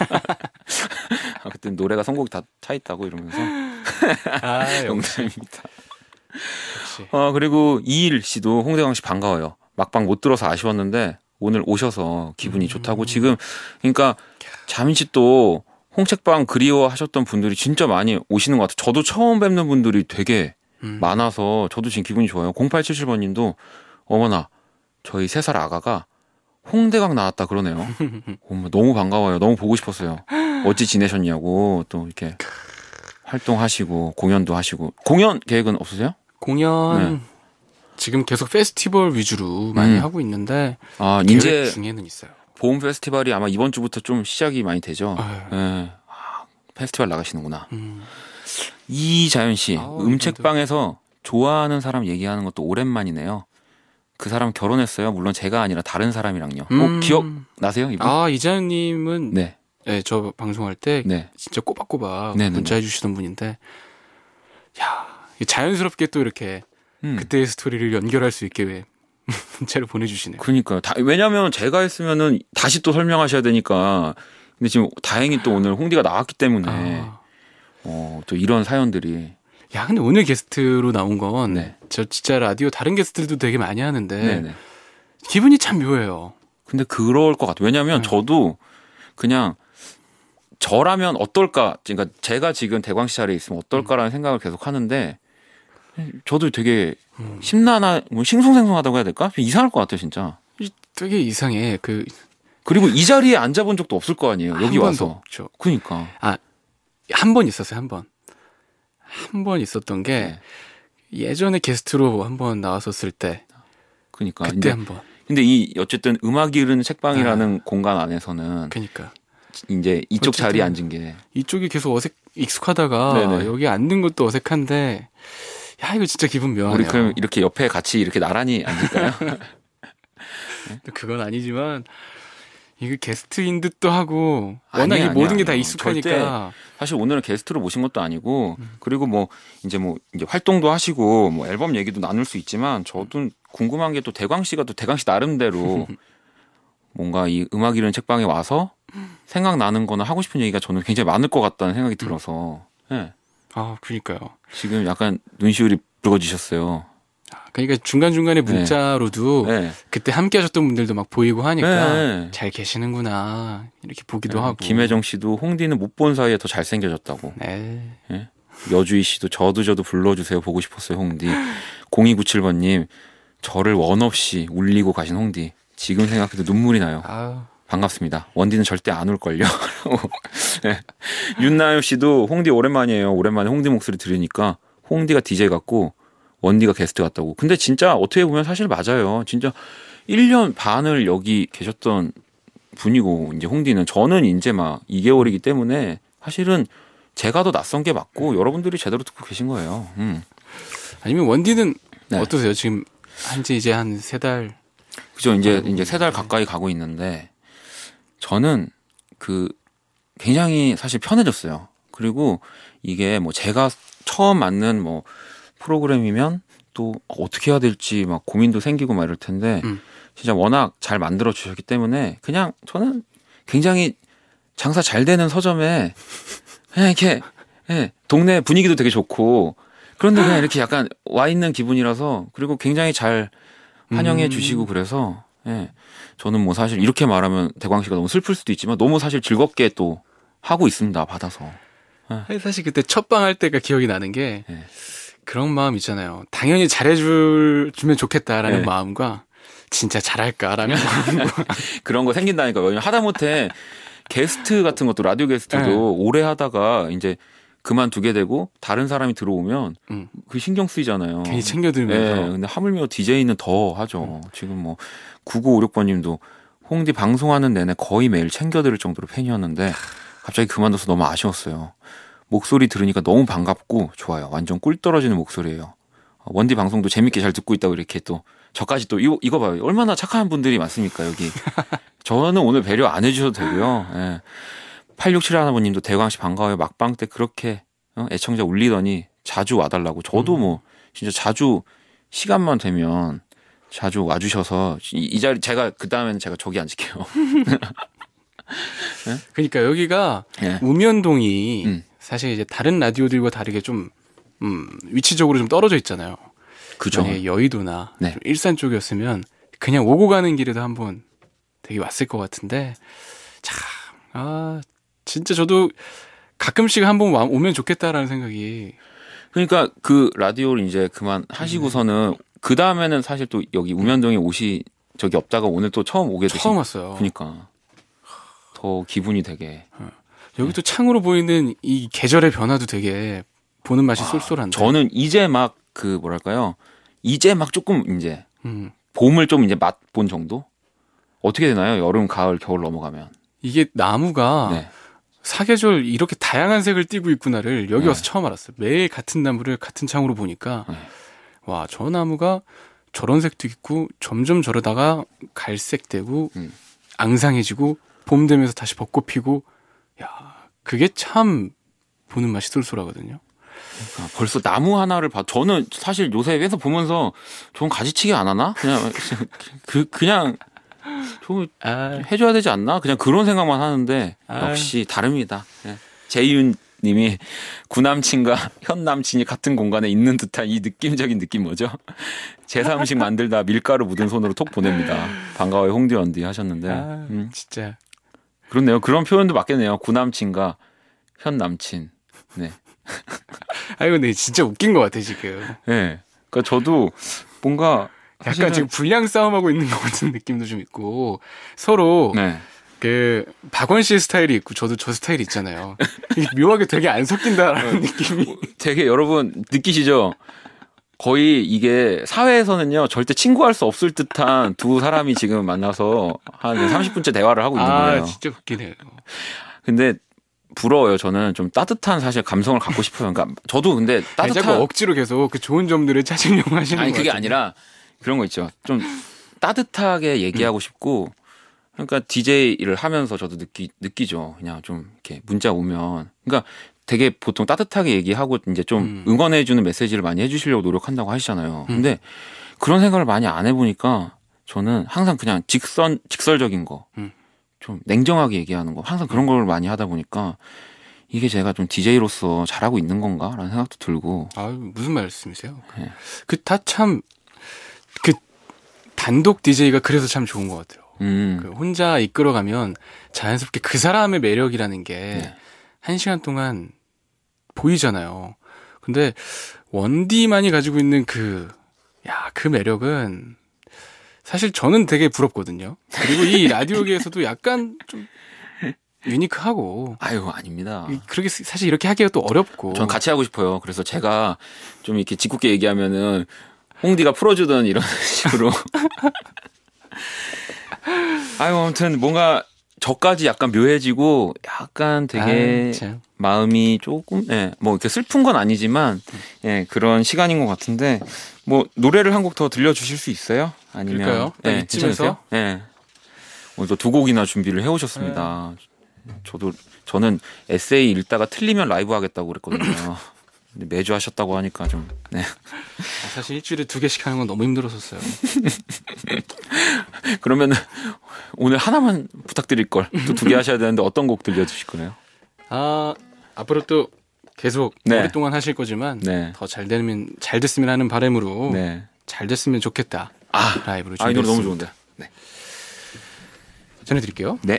그때 노래가 선곡이 다 차 있다고 이러면서 농담입니다. 역시. 그리고 이일 씨도 홍대광 씨 반가워요. 막방 못 들어서 아쉬웠는데 오늘 오셔서 기분이 좋다고 지금 그러니까 잠시 또 홍책방 그리워하셨던 분들이 진짜 많이 오시는 것 같아요. 저도 처음 뵙는 분들이 되게 많아서 저도 지금 기분이 좋아요. 0877번님도 어머나 저희 3살 아가가 홍대광 나왔다 그러네요. 어머, 너무 반가워요. 너무 보고 싶었어요. 어찌 지내셨냐고 또 이렇게 활동하시고 공연도 하시고 공연 계획은 없으세요? 공연 지금 계속 페스티벌 위주로 많이 하고 있는데 계획 이제 중에는 있어요. 봄 페스티벌이 아마 이번 주부터 좀 시작이 많이 되죠. 네. 페스티벌 나가시는구나. 이자연 씨, 음책방에서 좋아하는 사람 얘기하는 것도 오랜만이네요. 그 사람 결혼했어요. 물론 제가 아니라 다른 사람이랑요. 기억 나세요? 이분? 이자연님은 네. 네, 저 방송할 때 네. 진짜 꼬박꼬박 네네네. 문자해 주시던 분인데, 야, 자연스럽게 또 이렇게 그때의 스토리를 연결할 수 있게 왜 문자를 보내주시네요. 그러니까요. 왜냐하면 제가 했으면은 다시 또 설명하셔야 되니까. 근데 지금 다행히 또 오늘 홍디가 나왔기 때문에 또 이런 사연들이. 야, 근데 오늘 게스트로 나온 건 네. 저 진짜 라디오 다른 게스트들도 되게 많이 하는데 네네. 기분이 참 묘해요. 근데 그럴 것 같아요. 왜냐하면 저도 그냥 저라면 어떨까. 그러니까 제가 지금 대광 씨 자리에 있으면 어떨까라는 생각을 계속 하는데 저도 되게 싱숭생숭하다고 해야 될까? 이상할 것 같아요, 진짜. 되게 이상해. 그리고 이 자리에 앉아본 적도 없을 거 아니에요. 여기 와서. 없죠. 그러니까. 한 번 있었어요. 한 번 있었던 게 예전에 게스트로 한 번 나왔었을 때. 그러니까. 그때 한 번. 근데 어쨌든 음악이 흐르는 책방이라는 공간 안에서는. 그러니까. 이제 이쪽 자리에 앉은 게. 이쪽이 계속 익숙하다가 네네. 여기 앉는 것도 어색한데, 야, 이거 진짜 기분 묘하네요. 우리 그럼 이렇게 옆에 같이 이렇게 나란히 앉을까요? 그건 아니지만 이거 게스트인 듯도 하고 워낙 아니야, 이 모든 게 다 아니야. 익숙하니까. 절대. 사실 오늘은 게스트로 모신 것도 아니고 그리고 이제 활동도 하시고 앨범 얘기도 나눌 수 있지만 저도 궁금한 게 또 대광 씨가 또 대광 씨 나름대로 뭔가 이 음악 이런 책방에 와서 생각나는 거나 하고 싶은 얘기가 저는 굉장히 많을 것 같다는 생각이 들어서. 네. 그러니까요. 지금 약간 눈시울이 붉어지셨어요. 그러니까 중간중간에 문자로도 네. 그때 함께 하셨던 분들도 막 보이고 하니까 네. 잘 계시는구나 이렇게 보기도 하고. 김혜정 씨도 홍디는 못 본 사이에 더 잘생겨졌다고. 네. 네. 여주희 씨도 저도 불러주세요. 보고 싶었어요, 홍디. 0297번님, 저를 원 없이 울리고 가신 홍디. 지금 생각해도 눈물이 나요. 반갑습니다. 원디는 절대 안 울걸요. 네. 윤나요 씨도 홍디 오랜만이에요. 오랜만에 홍디 목소리 들으니까 홍디가 DJ 같고 원디가 게스트 같다고. 근데 진짜 어떻게 보면 사실 맞아요. 진짜 1년 반을 여기 계셨던 분이고 이제 홍디는 저는 이제 막 2개월이기 때문에 사실은 제가 더 낯선 게 맞고 여러분들이 제대로 듣고 계신 거예요. 아니면 원디는 네. 어떠세요? 지금 한지 이제 한 3달. 그죠. 이제 3달 가까이 가고 있는데 저는 굉장히 사실 편해졌어요. 그리고 이게 뭐 제가 처음 맡는 뭐 프로그램이면 또 어떻게 해야 될지 막 고민도 생기고 막 이럴 텐데 진짜 워낙 잘 만들어 주셨기 때문에 그냥 저는 굉장히 장사 잘 되는 서점에 그냥 이렇게 예, 동네 분위기도 되게 좋고 그런데 그냥 이렇게 약간 와 있는 기분이라서 그리고 굉장히 잘 환영해 주시고 그래서 예, 저는 뭐 사실 이렇게 말하면 대광 씨가 너무 슬플 수도 있지만 너무 사실 즐겁게 또 하고 있습니다. 받아서. 사실 그때 첫방 할 때가 기억이 나는 게 네. 그런 마음 있잖아요. 당연히 잘해주면 좋겠다라는 네. 마음과 진짜 잘할까라는 마음과 그런 거 생긴다니까. 왜냐면 하다못해 게스트 같은 것도 라디오 게스트도 네. 오래 하다가 이제 그만두게 되고 다른 사람이 들어오면 그 신경 쓰이잖아요. 괜히 챙겨들면서. 네, 근데 하물며 DJ는 더 하죠. 지금 뭐 9956번님도 홍디 방송하는 내내 거의 매일 챙겨들을 정도로 팬이었는데 갑자기 그만둬서 너무 아쉬웠어요. 목소리 들으니까 너무 반갑고 좋아요. 완전 꿀 떨어지는 목소리예요. 원디 방송도 재밌게 잘 듣고 있다고 이렇게 또 저까지 또 이거 봐요. 얼마나 착한 분들이 많습니까 여기. 저는 오늘 배려 안 해주셔도 되고요. 예. 8671번님도 대광씨 반가워요. 막방 때 그렇게 애청자 울리더니 자주 와달라고. 저도 뭐 진짜 자주 시간만 되면 자주 와주셔서 이 자리 제가 그 다음에는 제가 저기 앉을게요. 네? 그러니까 여기가 네. 우면동이 사실 이제 다른 라디오들과 다르게 좀 위치적으로 좀 떨어져 있잖아요. 그죠. 만약에 여의도나 네. 좀 일산 쪽이었으면 그냥 오고 가는 길에도 한번 되게 왔을 것 같은데 참 진짜 저도 가끔씩 한번 오면 좋겠다라는 생각이. 그러니까 그 라디오를 이제 그만 하시고서는 그 다음에는 사실 또 여기 우면동에 오시 적이 없다가 오늘 또 처음 오게 되신. 처음 왔어요. 그러니까 더 기분이 되게. 여기 또 창으로 보이는 이 계절의 변화도 되게 보는 맛이 쏠쏠한데. 저는 이제 막 그 뭐랄까요? 이제 막 조금 이제 봄을 좀 이제 맛본 정도? 어떻게 되나요? 여름, 가을, 겨울 넘어가면. 이게 나무가 네. 사계절 이렇게 다양한 색을 띠고 있구나를 여기 네. 와서 처음 알았어요. 매일 같은 나무를 같은 창으로 보니까 네. 와, 저 나무가 저런 색도 있고 점점 저러다가 갈색되고 앙상해지고 봄 되면서 다시 벚꽃 피고 야, 그게 참 보는 맛이 쏠쏠하거든요. 그러니까 벌써 나무 하나를 봐. 저는 사실 요새 회사 보면서 좀 가지치기 안 하나? 그냥 좀 해줘야 되지 않나? 그냥 그런 생각만 하는데 역시 다릅니다. 네. 재윤 님이 구남친과 현남친이 같은 공간에 있는 듯한 이 느낌적인 느낌 뭐죠? 제사 음식 만들다 밀가루 묻은 손으로 톡 보냅니다. 반가워요 홍디 언디 하셨는데 진짜 그렇네요. 그런 표현도 맞겠네요. 구남친과 현남친. 네. 아이고, 근데 진짜 웃긴 것 같아 지금. 네. 그러니까 저도 뭔가 약간 지금 불량 싸움하고 있는 것 같은 느낌도 좀 있고 서로 네. 그 박원 씨의 스타일이 있고 저도 저 스타일이 있잖아요. 이게 묘하게 되게 안 섞인다라는 느낌이. 되게 여러분 느끼시죠? 거의 이게 사회에서는요 절대 친구할 수 없을 듯한 두 사람이 지금 만나서 한 30분째 대화를 하고 있는 거예요. 진짜 웃기네요. 근데 부러워요. 저는 좀 따뜻한 사실 감성을 갖고 싶어요. 그러니까 저도 근데 따뜻한 자꾸 억지로 계속 그 좋은 점들을 찾으려고 하시는 아니 거 그게 같은데. 아니라 그런 거 있죠. 좀 따뜻하게 얘기하고 싶고 그러니까 DJ를 하면서 저도 느끼죠. 그냥 좀 이렇게 문자 오면 그러니까 되게 보통 따뜻하게 얘기하고 이제 좀 응원해주는 메시지를 많이 해주시려고 노력한다고 하시잖아요. 근데 그런 생각을 많이 안 해보니까 저는 항상 그냥 직설적인 거, 좀 냉정하게 얘기하는 거, 항상 그런 걸 많이 하다 보니까 이게 제가 좀 DJ로서 잘하고 있는 건가라는 생각도 들고. 아유, 무슨 말씀이세요? 네. 그 다 참 그 단독 DJ가 그래서 참 좋은 것 같아요. 그 혼자 이끌어가면 자연스럽게 그 사람의 매력이라는 게 한 시간 동안 보이잖아요. 근데 원디만이 가지고 있는 그 매력은 사실 저는 되게 부럽거든요. 그리고 이 라디오계에서도 약간 좀 유니크하고. 아유, 아닙니다. 그렇게 사실 이렇게 하기가 또 어렵고. 전 같이 하고 싶어요. 그래서 제가 좀 이렇게 짓궂게 얘기하면은 홍디가 풀어주던 이런 식으로. 아유, 아무튼 뭔가 저까지 약간 묘해지고 약간 되게 마음이 조금, 뭐 이렇게 슬픈 건 아니지만, 그런 시간인 것 같은데, 뭐 노래를 한 곡 더 들려주실 수 있어요? 아니면 이쯤에서? 오늘 또 두 곡이나 준비를 해오셨습니다. 저도 저는 에세이 읽다가 틀리면 라이브 하겠다고 그랬거든요. 근데 매주 하셨다고 하니까 좀 네. 사실 일주일에 2개씩 하는 건 너무 힘들었었어요. 그러면 오늘 하나만 부탁드릴 걸. 또 2개 하셔야 되는데 어떤 곡 들려주실 거예요? 앞으로 또 계속 네. 오랫동안 하실 거지만 네. 더 잘 됐으면 하는 바람으로 네. 잘 됐으면 좋겠다. 라이브로 이 노래 준비했습니다. 너무 좋은데. 네. 전해드릴게요. 네.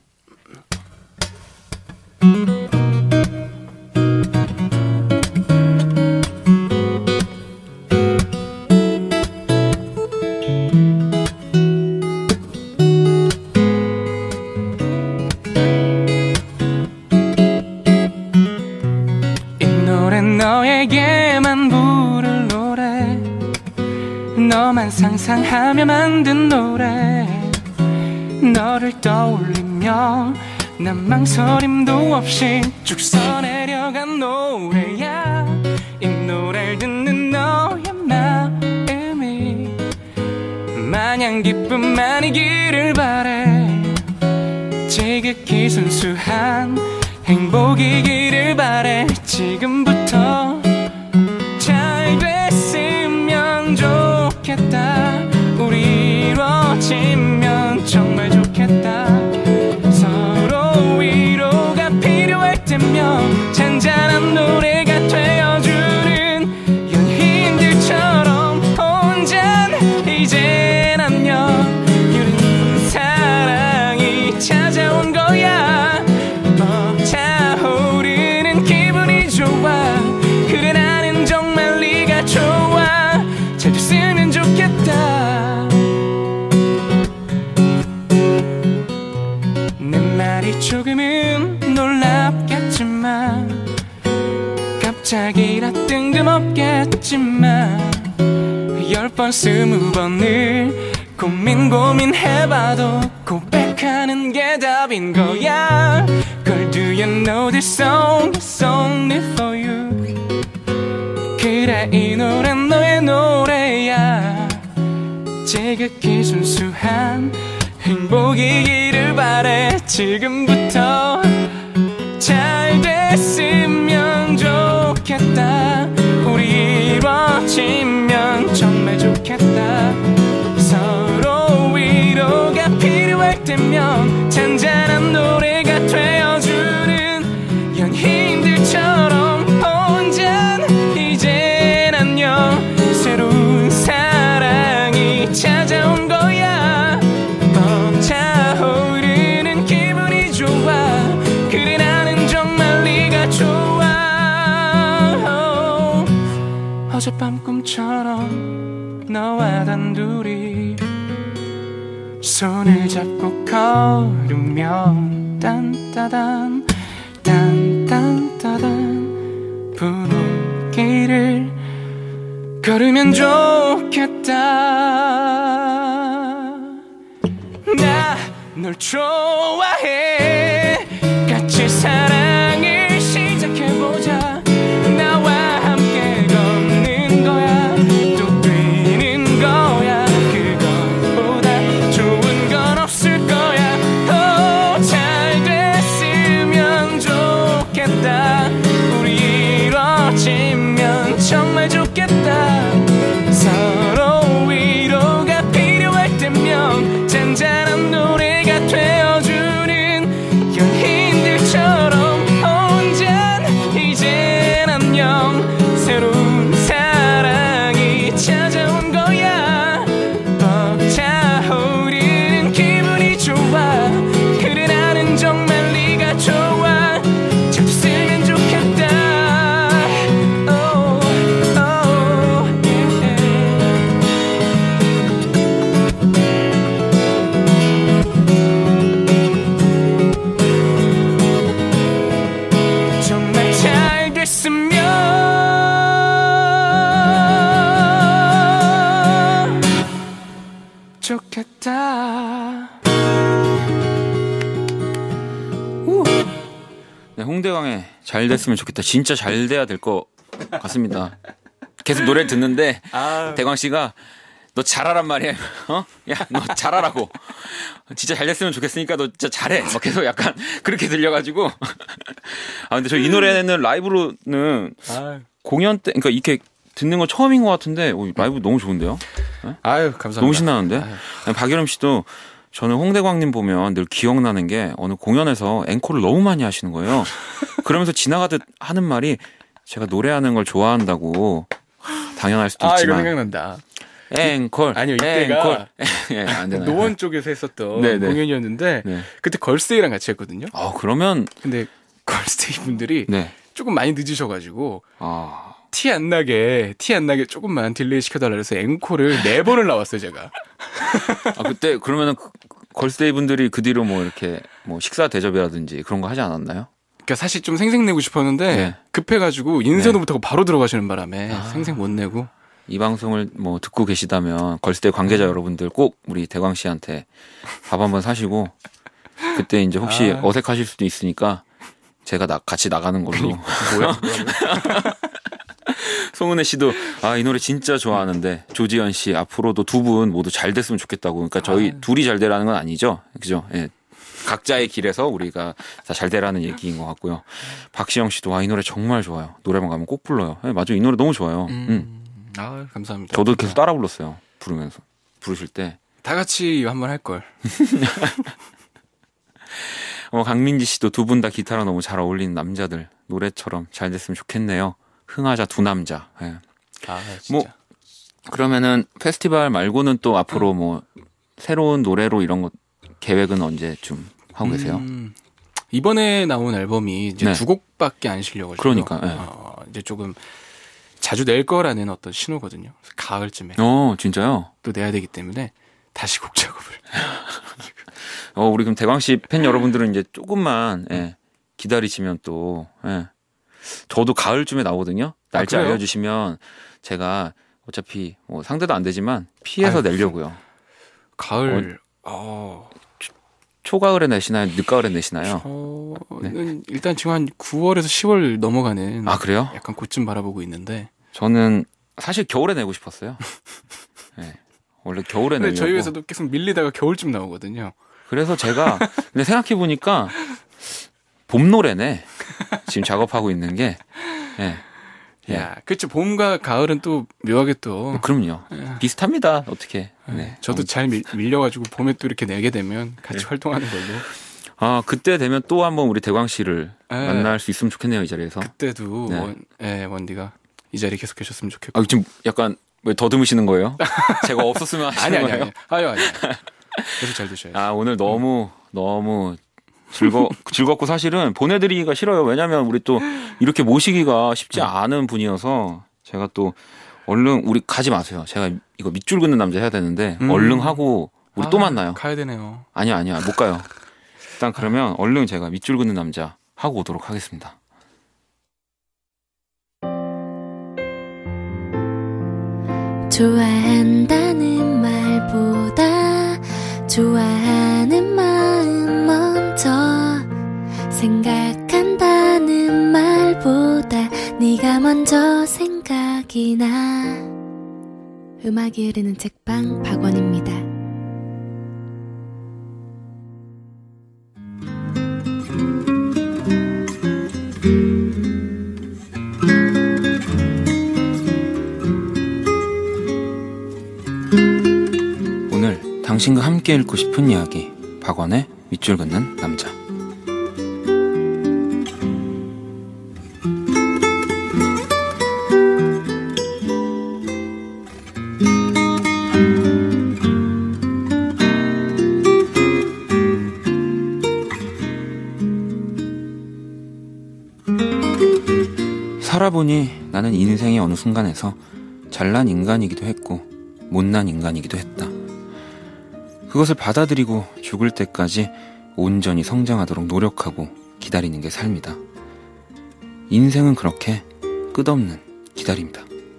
이 노래는 너에게만 부를 노래, 너만 상상하며 만든 노래. 너를 떠올리며 난 망설임도 없이 쭉 써내려간 노래야. 이 노래를 듣는 너의 마음이 마냥 기쁨만이기를 바래. 지극히 순수한 행복이기를 바래. 지금부터 잘 됐으면 좋겠다. 우리 이루어지면 정말 좋겠다. 서로 위로가 필요할 때면 잔잔한 노래가 되어주는 연인들처럼 혼잔 이젠 안녕. 이런 사랑이 찾아온 거야. 벅차오르는 기분이 좋아. 그래 나는 정말 네가 좋아. 잘 됐으면 좋겠다. 내 말이 조금은 놀랍겠지만 갑자기라 뜬금없겠지만 10번 20번을 고민해봐도 고백하는 게 답인 거야. Girl, do you know this song is only for you. 그래 이 노래는 너의 노래야. 지극히 순수한 행복이기를 바래. 지금부터 잘 됐으면 좋겠다. 우리 이루어지면 정말 좋겠다. 서로 위로가 필요할 때면 잔잔한 노래가 되어주는 연인들처럼 혼잔 이젠 안녕. 새로운 사랑이 찾아온 거야. 벅차오르는 기분이 좋아. 그래 나는 정말 네가 좋아. 어젯밤 꿈처럼 너와 단둘이 손을 잡고 걸으면 딴따단 딴딴따단 분홍길을 걸으면 좋겠다. 나 널 좋아해. 같이 사랑을 시작해보자. 나와 함께 걷는 거야. 또 뛰는 거야. 그것보다 좋은 건 없을 거야. 잘 됐으면 좋겠다. 우리 이루어지면 정말 좋겠다. 서로 위로가 필요할 때면 잔잔한 노래가 되어주는 연인들처럼 혼잔 이젠 안녕. 새로운 사랑이 찾아온 거야. 벅차오르는 기분이 좋아. 그래 나는 정말 네가 좋아. 잘 됐으면 좋겠다. Oh, oh, yeah. 정말 잘 됐으면 좋겠다. 네, 홍대광의 잘 됐으면 좋겠다. 진짜 잘 돼야 될 것 같습니다. 계속 노래를 듣는데 대광 씨가 너 잘하란 말이야. 야, 너 잘하라고. 진짜 잘 됐으면 좋겠으니까 너 진짜 잘해. 막 계속 약간 그렇게 들려가지고. 근데 저 이 노래는 라이브로는 공연 때, 그러니까 이렇게 듣는 건 처음인 것 같은데 라이브 너무 좋은데요? 네? 아유, 감사합니다. 너무 신나는데? 박여름 씨도 저는 홍대광님 보면 늘 기억나는 게 어느 공연에서 앵콜을 너무 많이 하시는 거예요. 그러면서 지나가듯 하는 말이 제가 노래하는 걸 좋아한다고 당연할 수도 있지만 이거 생각난다. 앵콜. 아니요, 이때가 예, 안 되나요? 노원 쪽에서 했었던 네네. 공연이었는데 네. 그때 걸스데이랑 같이 했거든요. 그러면 근데 걸스데이 분들이 네. 조금 많이 늦으셔가지고 티 안 나게 조금만 딜레이 시켜달라 그래서 앵콜을 4번을 나왔어요, 제가. 그때 그러면은 걸스데이 분들이 그 뒤로 뭐 이렇게 뭐 식사 대접이라든지 그런 거 하지 않았나요? 그러니까 사실 좀 생색내고 싶었는데 네. 급해가지고 인사도 못하고 바로 들어가시는 바람에 생색 못 내고. 이 방송을 뭐 듣고 계시다면 걸스데이 관계자 여러분들 꼭 우리 대광 씨한테 밥 한번 사시고 그때 이제 혹시 어색하실 수도 있으니까 제가 같이 나가는 걸로. 뭐야? 송은혜 씨도 이 노래 진짜 좋아하는데 조지현 씨 앞으로도 두 분 모두 잘 됐으면 좋겠다고. 그러니까 저희 둘이 잘 되라는 건 아니죠, 그죠? 예. 각자의 길에서 우리가 다 잘 되라는 얘기인 것 같고요. 박시영 씨도 이 노래 정말 좋아요. 노래방 가면 꼭 불러요. 네, 맞아요. 이 노래 너무 좋아요. 감사합니다. 저도 계속 따라 불렀어요. 부르실 때. 다 같이 한번 할 걸. 강민지 씨도 두 분 다 기타랑 너무 잘 어울리는 남자들 노래처럼 잘 됐으면 좋겠네요. 흥하자 두 남자. 네. 진짜. 그러면은 페스티벌 말고는 또 앞으로 뭐 새로운 노래로 이런 거 계획은 언제쯤 하고 계세요? 이번에 나온 앨범이 이제 네. 2곡밖에 안 실려가지고. 그러니까. 네. 이제 조금 자주 낼 거라는 어떤 신호거든요. 가을쯤에. 진짜요? 또 내야 되기 때문에 다시 곡 작업을. 우리 그럼 대광 씨 팬 여러분들은 이제 조금만 기다리시면 또 저도 가을쯤에 나오거든요. 날짜 알려주시면 제가 어차피 뭐 상대도 안 되지만 피해서 내려고요. 가을. 초가을에 내시나요? 늦가을에 내시나요? 저는 일단 지금 한 9월에서 10월 넘어가는. 그래요? 약간 그쯤 바라보고 있는데. 저는 사실 겨울에 내고 싶었어요. 네. 원래 겨울에 내려고. 근데 저희 회사도 계속 밀리다가 겨울쯤 나오거든요. 그래서 제가 근데 생각해 보니까 봄 노래네. 지금 작업하고 있는 게. 야, 그렇죠. 봄과 가을은 또 묘하게 또. 그럼요. 비슷합니다. 어떻게. 네. 저도 잘 밀려가지고 봄에 또 이렇게 내게 되면 같이 활동하는 걸로. 그때 되면 또 한번 우리 대광 씨를 만날 수 있으면 좋겠네요, 이 자리에서. 그때도 원디가 이 자리에 계속 계셨으면 좋겠고. 지금 약간 왜 더듬으시는 거예요? 제가 없었으면 하시는 거예요? 아니. 계속 잘 드셔야죠. 오늘 너무 즐겁고 사실은 보내드리기가 싫어요. 왜냐면 우리 또 이렇게 모시기가 쉽지 않은 분이어서 제가 또 얼른 우리 가지 마세요. 제가 이거 밑줄 긋는 남자 해야 되는데 얼른 하고 우리 또 만나요. 가야 되네요. 아니야 못 가요. 일단 그러면 얼른 제가 밑줄 긋는 남자 하고 오도록 하겠습니다. 좋아한다는 말보다 좋아하는 마음 먼저 생각한다는 말보다 네가 먼저 생각이 나. 음악이 흐르는 책방 박원입니다. 오늘 당신과 함께 읽고 싶은 이야기 박원의 밑줄 긋는 남자. 살아보니 나는 인생의 어느 순간에서 잘난 인간이기도 했고 못난 인간이기도 했다. 그것을 받아들이고 죽을 때까지 온전히 성장하도록 노력하고 기다리는 게 삶이다. 인생은 그렇게 끝없는 기다림이다.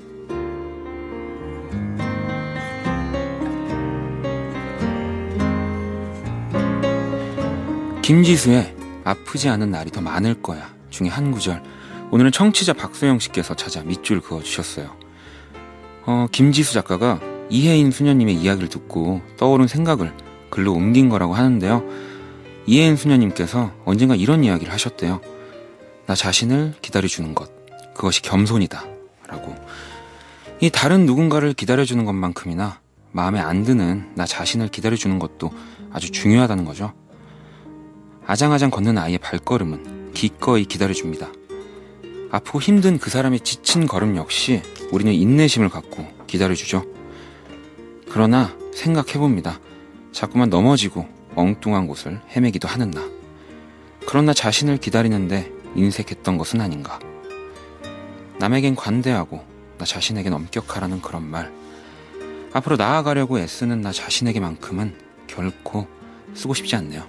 김지수의 아프지 않은 날이 더 많을 거야 중에 한 구절, 오늘은 청취자 박소영 씨께서 찾아 밑줄 그어주셨어요. 김지수 작가가 이혜인 수녀님의 이야기를 듣고 떠오른 생각을 글로 옮긴 거라고 하는데요. 이혜인 수녀님께서 언젠가 이런 이야기를 하셨대요. 나 자신을 기다려주는 것, 그것이 겸손이다 라고. 이 다른 누군가를 기다려주는 것만큼이나 마음에 안 드는 나 자신을 기다려주는 것도 아주 중요하다는 거죠. 아장아장 걷는 아이의 발걸음은 기꺼이 기다려줍니다. 아프고 힘든 그 사람의 지친 걸음 역시 우리는 인내심을 갖고 기다려주죠. 그러나 생각해봅니다. 자꾸만 넘어지고 엉뚱한 곳을 헤매기도 하는 나. 그런 나 자신을 기다리는데 인색했던 것은 아닌가. 남에겐 관대하고 나 자신에겐 엄격하라는 그런 말. 앞으로 나아가려고 애쓰는 나 자신에게만큼은 결코 쓰고 싶지 않네요.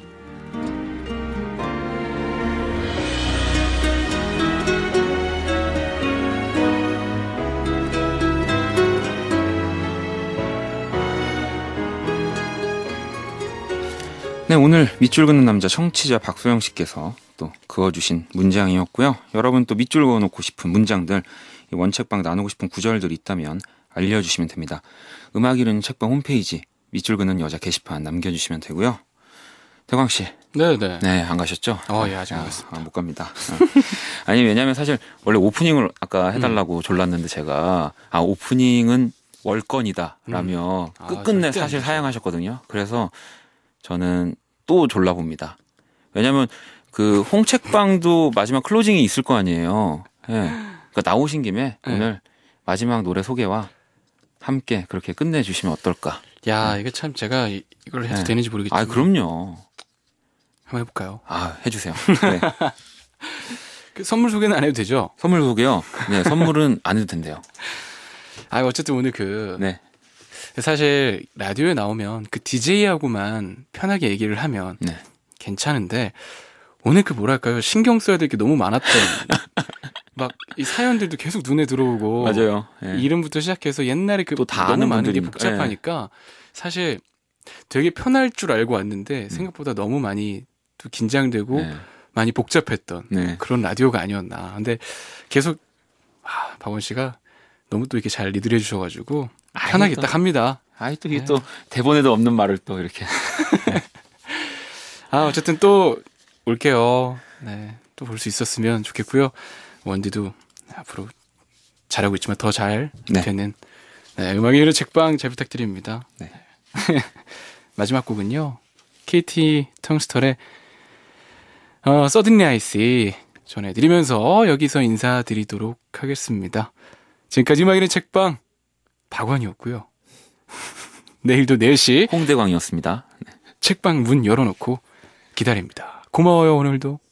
네, 오늘 밑줄 긋는 남자 청취자 박소영 씨께서 또 그어주신 문장이었고요. 여러분 또 밑줄 그어놓고 싶은 문장들, 원책방 나누고 싶은 구절들이 있다면 알려주시면 됩니다. 음악 이르는 책방 홈페이지 밑줄 긋는 여자 게시판 남겨주시면 되고요. 대광 씨. 네네. 네, 안 가셨죠? 예, 아직 안 갔습니다. 못 갑니다. 아니, 왜냐면 사실 원래 오프닝을 아까 해달라고 졸랐는데 제가, 오프닝은 월권이다 라며 끝끝내 사실 사양하셨거든요. 그래서 저는 또 졸라봅니다. 왜냐면 그 홍책방도 마지막 클로징이 있을 거 아니에요. 예. 그러니까 나오신 김에 오늘 마지막 노래 소개와 함께 그렇게 끝내주시면 어떨까. 야, 이게 참 제가 이걸 해도 되는지 모르겠지만. 그럼요. 한번 해볼까요? 해주세요. 네. 그 선물 소개는 안 해도 되죠? 선물 소개요? 네, 선물은 안 해도 된대요. 어쨌든 오늘 사실 라디오에 나오면 그 DJ하고만 편하게 얘기를 하면 괜찮은데, 오늘 뭐랄까요, 신경 써야 될 게 너무 많았던 막 이 사연들도 계속 눈에 들어오고, 맞아요. 이름부터 시작해서 옛날에 또 다 너무 아는 많은 게 분들이니까. 복잡하니까 사실 되게 편할 줄 알고 왔는데 생각보다 너무 많이 또 긴장되고 많이 복잡했던 그런 라디오가 아니었나. 근데 계속 박원 씨가 너무 또 이렇게 잘 리드를 해주셔가지고 편하게 딱 합니다. 또 이게 또 대본에도 없는 말을 또 이렇게. 어쨌든 또 올게요. 네, 또 볼 수 있었으면 좋겠고요. 원디도 앞으로 잘하고 있지만 더 잘 되는 음악의 흐르는 책방 잘 부탁드립니다. 네. 마지막 곡은요, KT 텅스털의 서든리 아이스 전해드리면서 여기서 인사드리도록 하겠습니다. 지금까지 음악의 흐르는 책방 박원이었고요. 내일도 4시 홍대광이었습니다. 책방 문 열어놓고 기다립니다. 고마워요, 오늘도.